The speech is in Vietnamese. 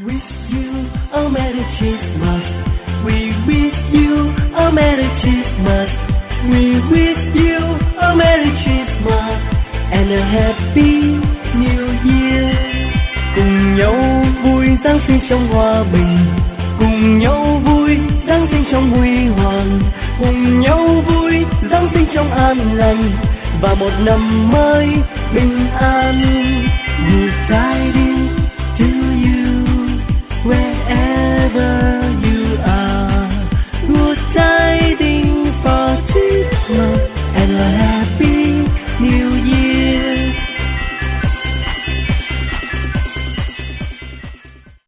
wish you a Merry Christmas. We wish you a Merry Christmas. We wish you a Merry Christmas and a Happy New Year. Cùng nhau vui Giáng sinh trong hòa bình, cùng nhau vui Giáng sinh trong huy hoàng, cùng nhau vui Giáng sinh trong an lành và một năm mới bình an. Như trái đi